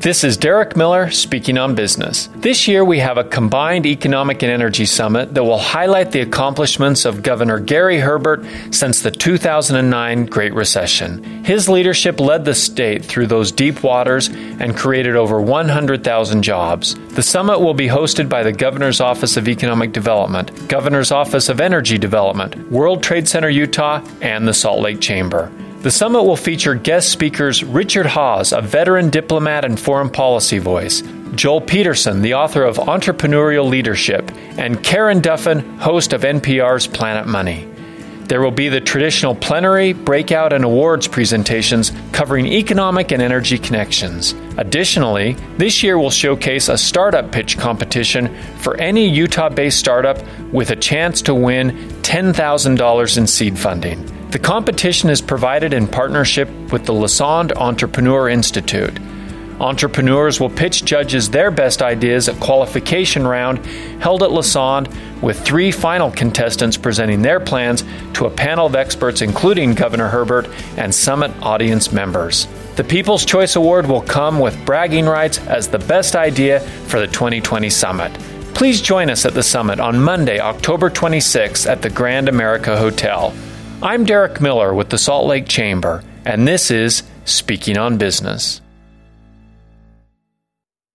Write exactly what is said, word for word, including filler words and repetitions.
This is Derek Miller speaking on business. This year we have a combined economic and energy summit that will highlight the accomplishments of Governor Gary Herbert since the two thousand nine Great Recession. His leadership led the state through those deep waters and created over one hundred thousand jobs. The summit will be hosted by the Governor's Office of Economic Development, Governor's Office of Energy Development, World Trade Center Utah, and the Salt Lake Chamber. The summit will feature guest speakers Richard Hawes, a veteran diplomat and foreign policy voice, Joel Peterson, the author of Entrepreneurial Leadership, and Karen Duffin, host of N P R's Planet Money. There will be the traditional plenary, breakout, and awards presentations covering economic and energy connections. Additionally, this year will showcase a startup pitch competition for any Utah-based startup with a chance to win ten thousand dollars in seed funding. The competition is provided in partnership with the Lassonde Entrepreneur Institute. Entrepreneurs will pitch judges their best ideas at qualification round held at Lassonde, with three final contestants presenting their plans to a panel of experts including Governor Herbert and summit audience members. The People's Choice Award will come with bragging rights as the best idea for the twenty twenty summit. Please join us at the summit on Monday, October twenty-sixth at the Grand America Hotel. I'm Derek Miller with the Salt Lake Chamber, and this is Speaking on Business.